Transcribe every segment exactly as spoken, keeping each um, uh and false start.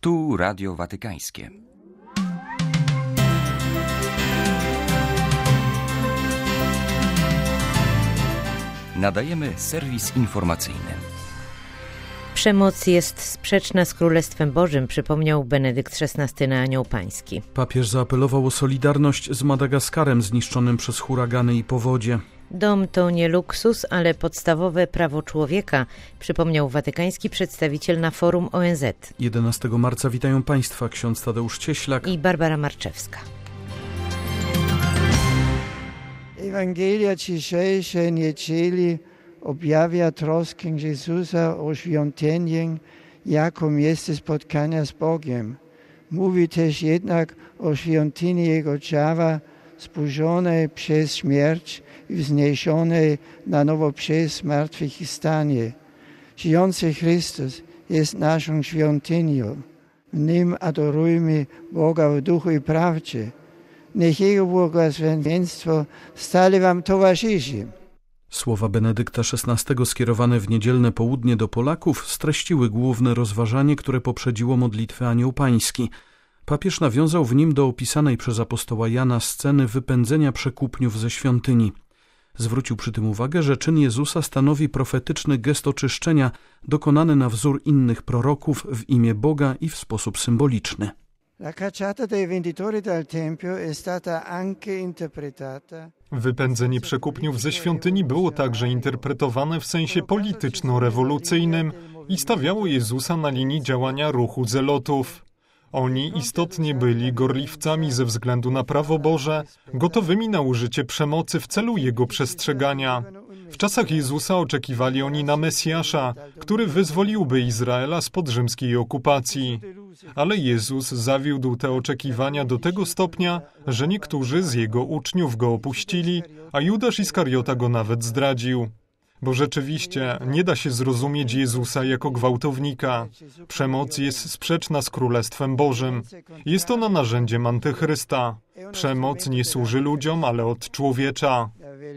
Tu Radio Watykańskie. Nadajemy serwis informacyjny. Przemoc jest sprzeczna z Królestwem Bożym, przypomniał Benedykt szesnasty na Anioł Pański. Papież zaapelował o solidarność z Madagaskarem zniszczonym przez huragany i powodzie. Dom to nie luksus, ale podstawowe prawo człowieka, przypomniał watykański przedstawiciel na forum O N Z. jedenastego marca witają Państwa ksiądz Tadeusz Cieślak i Barbara Marczewska. Ewangelia dzisiejszej niedzieli objawia troskę Jezusa o świątynię jako miejsce spotkania z Bogiem. Mówi też jednak o świątyni Jego ciała zburzonej przez śmierć i wzniesionej na nowo przez zmartwychwstanie. Żyjący Chrystus jest naszą świątynią. W Nim adorujmy Boga w duchu i prawdzie. Niech Jego błogosławieństwo stale Wam towarzyszy. Słowa Benedykta szesnastego skierowane w niedzielne południe do Polaków streściły główne rozważanie, które poprzedziło modlitwę Anioł Pański. Papież nawiązał w nim do opisanej przez apostoła Jana sceny wypędzenia przekupniów ze świątyni. Zwrócił przy tym uwagę, że czyn Jezusa stanowi profetyczny gest oczyszczenia dokonany na wzór innych proroków w imię Boga i w sposób symboliczny. Wypędzenie przekupniów ze świątyni było także interpretowane w sensie polityczno-rewolucyjnym i stawiało Jezusa na linii działania ruchu zelotów. Oni istotnie byli gorliwcami ze względu na prawo Boże, gotowymi na użycie przemocy w celu Jego przestrzegania. W czasach Jezusa oczekiwali oni na Mesjasza, który wyzwoliłby Izraela spod rzymskiej okupacji. Ale Jezus zawiódł te oczekiwania do tego stopnia, że niektórzy z Jego uczniów Go opuścili, a Judasz Iskariota Go nawet zdradził. Bo rzeczywiście nie da się zrozumieć Jezusa jako gwałtownika. Przemoc jest sprzeczna z Królestwem Bożym. Jest ona narzędziem Antychrysta. Przemoc nie służy ludziom, ale odczłowiecza.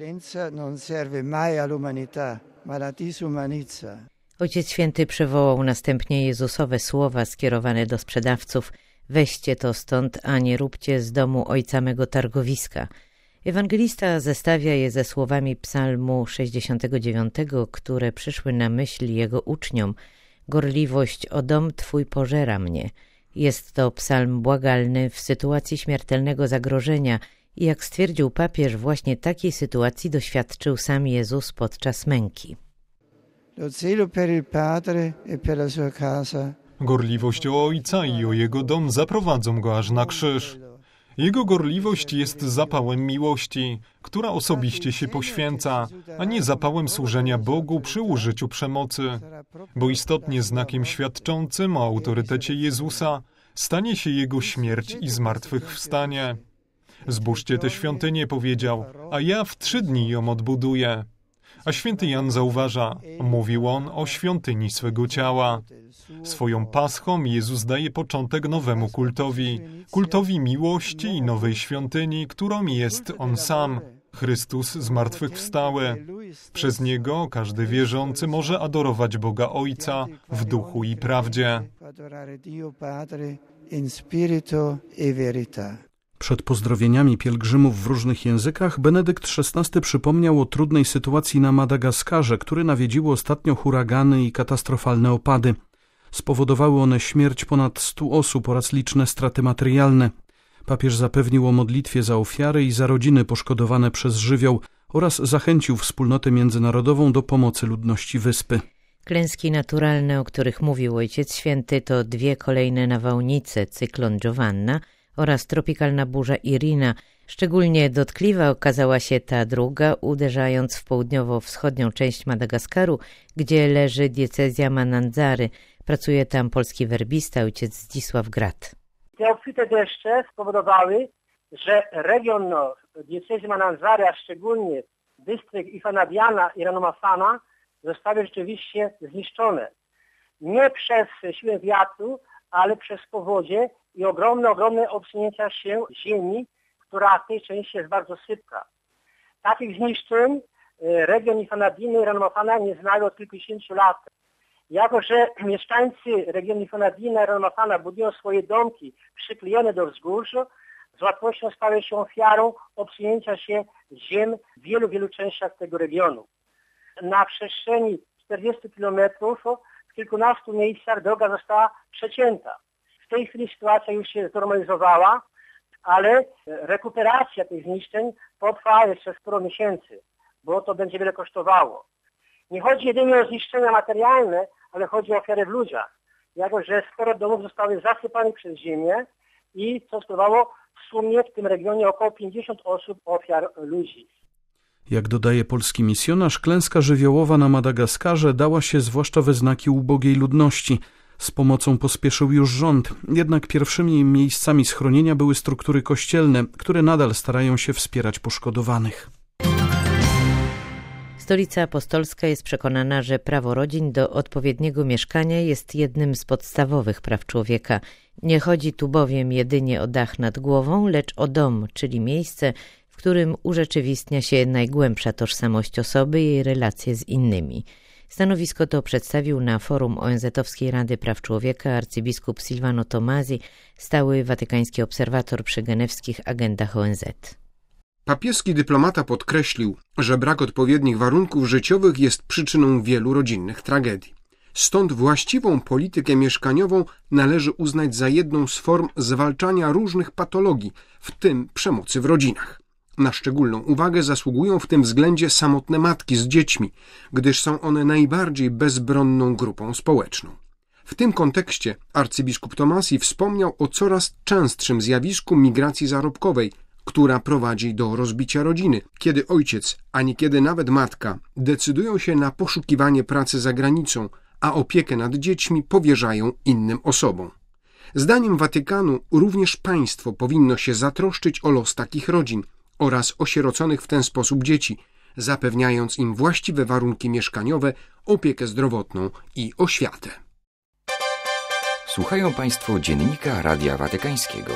Ojciec Święty przywołał następnie Jezusowe słowa skierowane do sprzedawców: weźcie to stąd, a nie róbcie z domu ojca mego targowiska. Ewangelista zestawia je ze słowami psalmu sześćdziesiątego dziewiątego, które przyszły na myśl jego uczniom: gorliwość o dom Twój pożera mnie. Jest to psalm błagalny w sytuacji śmiertelnego zagrożenia i jak stwierdził papież, właśnie takiej sytuacji doświadczył sam Jezus podczas męki. Gorliwość o Ojca i o Jego dom zaprowadzą Go aż na krzyż. Jego gorliwość jest zapałem miłości, która osobiście się poświęca, a nie zapałem służenia Bogu przy użyciu przemocy. Bo istotnie znakiem świadczącym o autorytecie Jezusa stanie się Jego śmierć i zmartwychwstanie. Zburzcie tę świątynię, powiedział, a ja w trzy dni ją odbuduję. A święty Jan zauważa, mówił on o świątyni swego ciała. Swoją paschą Jezus daje początek nowemu kultowi, kultowi miłości i nowej świątyni, którą jest On sam, Chrystus zmartwychwstały. Przez Niego każdy wierzący może adorować Boga Ojca w duchu i prawdzie. Przed pozdrowieniami pielgrzymów w różnych językach Benedykt szesnasty przypomniał o trudnej sytuacji na Madagaskarze, który nawiedziły ostatnio huragany i katastrofalne opady. Spowodowały one śmierć ponad stu osób oraz liczne straty materialne. Papież zapewnił o modlitwie za ofiary i za rodziny poszkodowane przez żywioł oraz zachęcił wspólnotę międzynarodową do pomocy ludności wyspy. Klęski naturalne, o których mówił Ojciec Święty, to dwie kolejne nawałnice, cyklon Giovanna oraz tropikalna burza Irina. Szczególnie dotkliwa okazała się ta druga, uderzając w południowo-wschodnią część Madagaskaru, gdzie leży diecezja Manandzary. Pracuje tam polski werbista, ojciec Zdzisław Grat. Te obfite deszcze spowodowały, że region no, diecezji Manandzary, a szczególnie dystrykt Ifanabiana i Ranomafana zostały rzeczywiście zniszczone. Nie przez siłę wiatru, ale przez powodzie i ogromne, ogromne obsunięcia się ziemi, która w tej części jest bardzo sypka. Takich zniszczeń region Ifanabiny i Ranomafana nie znały od kilkudziesięciu lat. Jako że mieszkańcy regionu Ifanabina i Ranamafana budują swoje domki przyklejone do wzgórz, z łatwością stały się ofiarą obsunięcia się ziem w wielu, wielu częściach tego regionu. Na przestrzeni czterdziestu kilometrów w kilkunastu miejscach droga została przecięta. W tej chwili sytuacja już się znormalizowała, ale rekuperacja tych zniszczeń potrwa jeszcze sporo miesięcy, bo to będzie wiele kosztowało. Nie chodzi jedynie o zniszczenia materialne, ale chodzi o ofiary w ludziach. Jako że sporo domów zostały zasypane przez ziemię i co spowodowało w sumie w tym regionie około pięćdziesiąt osób ofiar ludzi. Jak dodaje polski misjonarz, klęska żywiołowa na Madagaskarze dała się zwłaszcza we znaki ubogiej ludności. Z pomocą pospieszył już rząd, jednak pierwszymi miejscami schronienia były struktury kościelne, które nadal starają się wspierać poszkodowanych. Stolica Apostolska jest przekonana, że prawo rodzin do odpowiedniego mieszkania jest jednym z podstawowych praw człowieka. Nie chodzi tu bowiem jedynie o dach nad głową, lecz o dom, czyli miejsce, w którym urzeczywistnia się najgłębsza tożsamość osoby i jej relacje z innymi. Stanowisko to przedstawił na forum O N Z-owskiej Rady Praw Człowieka arcybiskup Silvano Tomasi, stały watykański obserwator przy genewskich agendach O N Z. Papieski dyplomata podkreślił, że brak odpowiednich warunków życiowych jest przyczyną wielu rodzinnych tragedii. Stąd właściwą politykę mieszkaniową należy uznać za jedną z form zwalczania różnych patologii, w tym przemocy w rodzinach. Na szczególną uwagę zasługują w tym względzie samotne matki z dziećmi, gdyż są one najbardziej bezbronną grupą społeczną. W tym kontekście arcybiskup Tomasi wspomniał o coraz częstszym zjawisku migracji zarobkowej, która prowadzi do rozbicia rodziny, kiedy ojciec, a niekiedy nawet matka, decydują się na poszukiwanie pracy za granicą, a opiekę nad dziećmi powierzają innym osobom. Zdaniem Watykanu również państwo powinno się zatroszczyć o los takich rodzin oraz osieroconych w ten sposób dzieci, zapewniając im właściwe warunki mieszkaniowe, opiekę zdrowotną i oświatę. Słuchają Państwo Dziennika Radia Watykańskiego.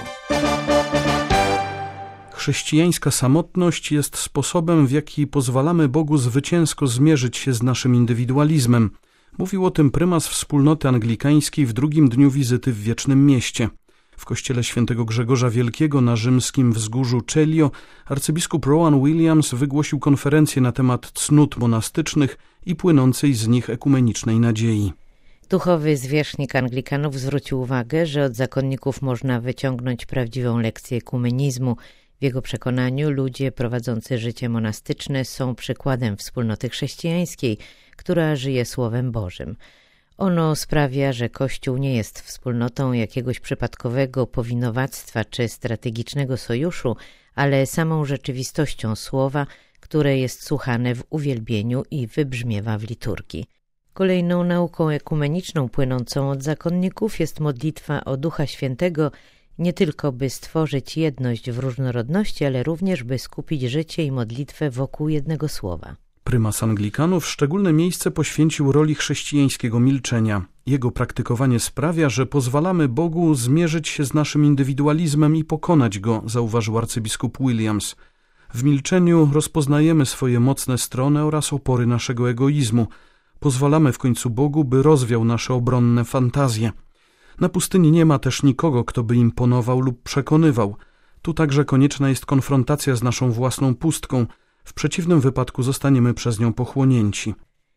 Chrześcijańska samotność jest sposobem, w jaki pozwalamy Bogu zwycięsko zmierzyć się z naszym indywidualizmem. Mówił o tym prymas wspólnoty anglikańskiej w drugim dniu wizyty w Wiecznym Mieście. W kościele świętego Grzegorza Wielkiego na rzymskim wzgórzu Celio arcybiskup Rowan Williams wygłosił konferencję na temat cnót monastycznych i płynącej z nich ekumenicznej nadziei. Duchowy zwierzchnik Anglikanów zwrócił uwagę, że od zakonników można wyciągnąć prawdziwą lekcję ekumenizmu. W jego przekonaniu ludzie prowadzący życie monastyczne są przykładem wspólnoty chrześcijańskiej, która żyje Słowem Bożym. Ono sprawia, że Kościół nie jest wspólnotą jakiegoś przypadkowego powinowactwa czy strategicznego sojuszu, ale samą rzeczywistością Słowa, które jest słuchane w uwielbieniu i wybrzmiewa w liturgii. Kolejną nauką ekumeniczną płynącą od zakonników jest modlitwa o Ducha Świętego, nie tylko by stworzyć jedność w różnorodności, ale również by skupić życie i modlitwę wokół jednego słowa. Prymas Anglikanów szczególne miejsce poświęcił roli chrześcijańskiego milczenia. Jego praktykowanie sprawia, że pozwalamy Bogu zmierzyć się z naszym indywidualizmem i pokonać go, zauważył arcybiskup Williams. W milczeniu rozpoznajemy swoje mocne strony oraz opory naszego egoizmu. Pozwalamy w końcu Bogu, by rozwiał nasze obronne fantazje. Na pustyni nie ma też nikogo, kto by imponował lub przekonywał. Tu także konieczna jest konfrontacja z naszą własną pustką. W przeciwnym wypadku zostaniemy przez nią pochłonięci.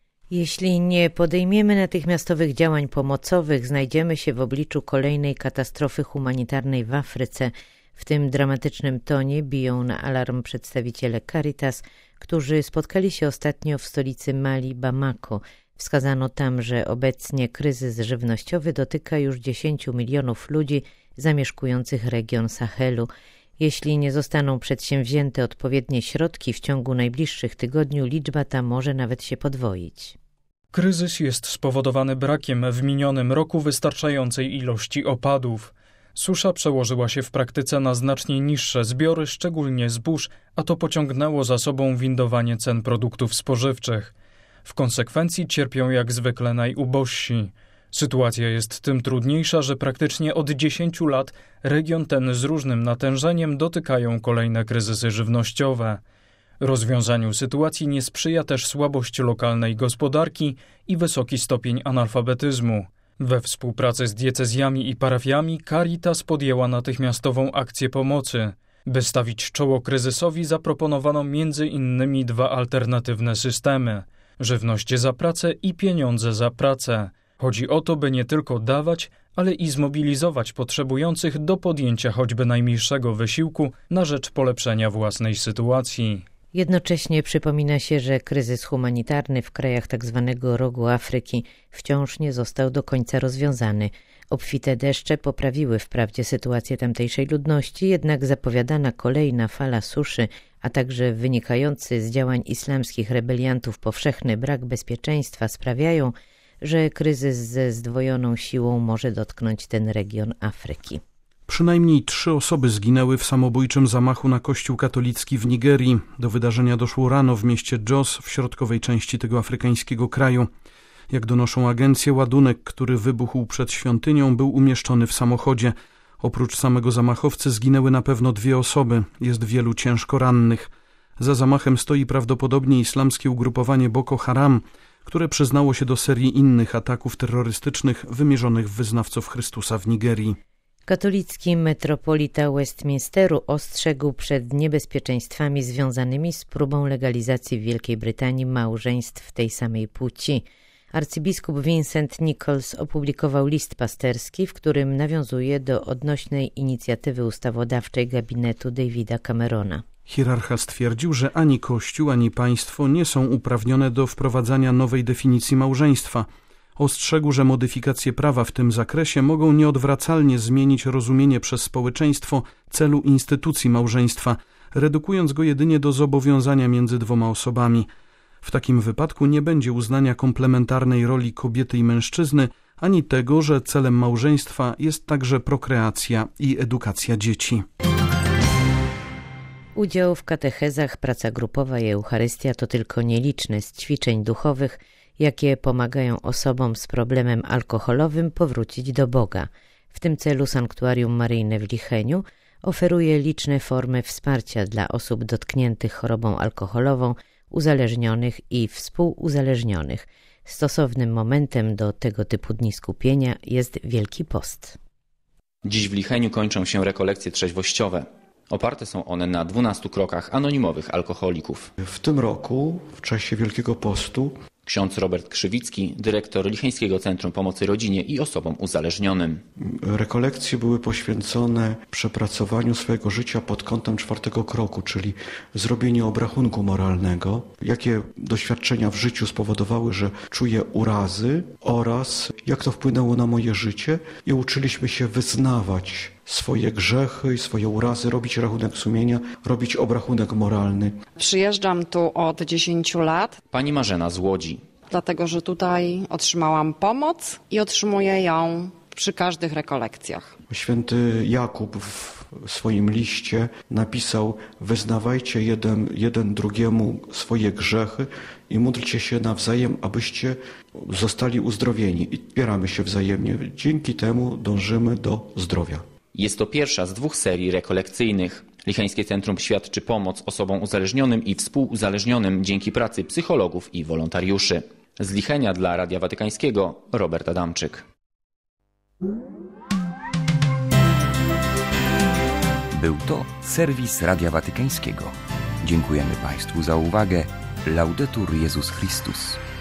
Jeśli nie podejmiemy natychmiastowych działań pomocowych, znajdziemy się w obliczu kolejnej katastrofy humanitarnej w Afryce. W tym dramatycznym tonie biją na alarm przedstawiciele Caritas, którzy spotkali się ostatnio w stolicy Mali, Bamako. Wskazano tam, że obecnie kryzys żywnościowy dotyka już dziesięciu milionów ludzi zamieszkujących region Sahelu. Jeśli nie zostaną przedsięwzięte odpowiednie środki w ciągu najbliższych tygodni, liczba ta może nawet się podwoić. Kryzys jest spowodowany brakiem w minionym roku wystarczającej ilości opadów. Susza przełożyła się w praktyce na znacznie niższe zbiory, szczególnie zbóż, a to pociągnęło za sobą windowanie cen produktów spożywczych. W konsekwencji cierpią jak zwykle najubożsi. Sytuacja jest tym trudniejsza, że praktycznie od dziesięciu lat region ten z różnym natężeniem dotykają kolejne kryzysy żywnościowe. Rozwiązaniu sytuacji nie sprzyja też słabość lokalnej gospodarki i wysoki stopień analfabetyzmu. We współpracy z diecezjami i parafiami Caritas podjęła natychmiastową akcję pomocy. By stawić czoło kryzysowi, zaproponowano między innymi dwa alternatywne systemy – żywność za pracę i pieniądze za pracę. Chodzi o to, by nie tylko dawać, ale i zmobilizować potrzebujących do podjęcia choćby najmniejszego wysiłku na rzecz polepszenia własnej sytuacji. Jednocześnie przypomina się, że kryzys humanitarny w krajach tzw. rogu Afryki wciąż nie został do końca rozwiązany. Obfite deszcze poprawiły wprawdzie sytuację tamtejszej ludności, jednak zapowiadana kolejna fala suszy, a także wynikający z działań islamskich rebeliantów powszechny brak bezpieczeństwa sprawiają, że kryzys ze zdwojoną siłą może dotknąć ten region Afryki. Przynajmniej trzy osoby zginęły w samobójczym zamachu na kościół katolicki w Nigerii. Do wydarzenia doszło rano w mieście Jos w środkowej części tego afrykańskiego kraju. Jak donoszą agencje, ładunek, który wybuchł przed świątynią, był umieszczony w samochodzie. Oprócz samego zamachowcy zginęły na pewno dwie osoby. Jest wielu ciężko rannych. Za zamachem stoi prawdopodobnie islamskie ugrupowanie Boko Haram, które przyznało się do serii innych ataków terrorystycznych wymierzonych w wyznawców Chrystusa w Nigerii. Katolicki metropolita Westminsteru ostrzegł przed niebezpieczeństwami związanymi z próbą legalizacji w Wielkiej Brytanii małżeństw tej samej płci. Arcybiskup Vincent Nichols opublikował list pasterski, w którym nawiązuje do odnośnej inicjatywy ustawodawczej gabinetu Davida Camerona. Hierarcha stwierdził, że ani Kościół, ani państwo nie są uprawnione do wprowadzania nowej definicji małżeństwa. Ostrzegł, że modyfikacje prawa w tym zakresie mogą nieodwracalnie zmienić rozumienie przez społeczeństwo celu instytucji małżeństwa, redukując go jedynie do zobowiązania między dwoma osobami. W takim wypadku nie będzie uznania komplementarnej roli kobiety i mężczyzny, ani tego, że celem małżeństwa jest także prokreacja i edukacja dzieci. Udział w katechezach, praca grupowa i Eucharystia to tylko nieliczne z ćwiczeń duchowych, jakie pomagają osobom z problemem alkoholowym powrócić do Boga. W tym celu Sanktuarium Maryjne w Licheniu oferuje liczne formy wsparcia dla osób dotkniętych chorobą alkoholową, uzależnionych i współuzależnionych. Stosownym momentem do tego typu dni skupienia jest Wielki Post. Dziś w Licheniu kończą się rekolekcje trzeźwościowe. Oparte są one na dwunastu krokach anonimowych alkoholików. W tym roku, w czasie Wielkiego Postu, ksiądz Robert Krzywicki, dyrektor Licheńskiego Centrum Pomocy Rodzinie i Osobom Uzależnionym. Rekolekcje były poświęcone przepracowaniu swojego życia pod kątem czwartego kroku, czyli zrobieniu obrachunku moralnego, jakie doświadczenia w życiu spowodowały, że czuję urazy oraz jak to wpłynęło na moje życie i uczyliśmy się wyznawać swoje grzechy i swoje urazy, robić rachunek sumienia, robić obrachunek moralny. Przyjeżdżam tu od dziesięciu lat. Pani Marzena z Łodzi. Dlatego, że tutaj otrzymałam pomoc i otrzymuję ją przy każdych rekolekcjach. Święty Jakub w swoim liście napisał: wyznawajcie jeden, jeden drugiemu swoje grzechy i módlcie się nawzajem, abyście zostali uzdrowieni. I wspieramy się wzajemnie. Dzięki temu dążymy do zdrowia. Jest to pierwsza z dwóch serii rekolekcyjnych. Licheńskie Centrum świadczy pomoc osobom uzależnionym i współuzależnionym dzięki pracy psychologów i wolontariuszy. Z Lichenia dla Radia Watykańskiego Robert Adamczyk. Był to serwis Radia Watykańskiego. Dziękujemy Państwu za uwagę. Laudetur Jezus Chrystus.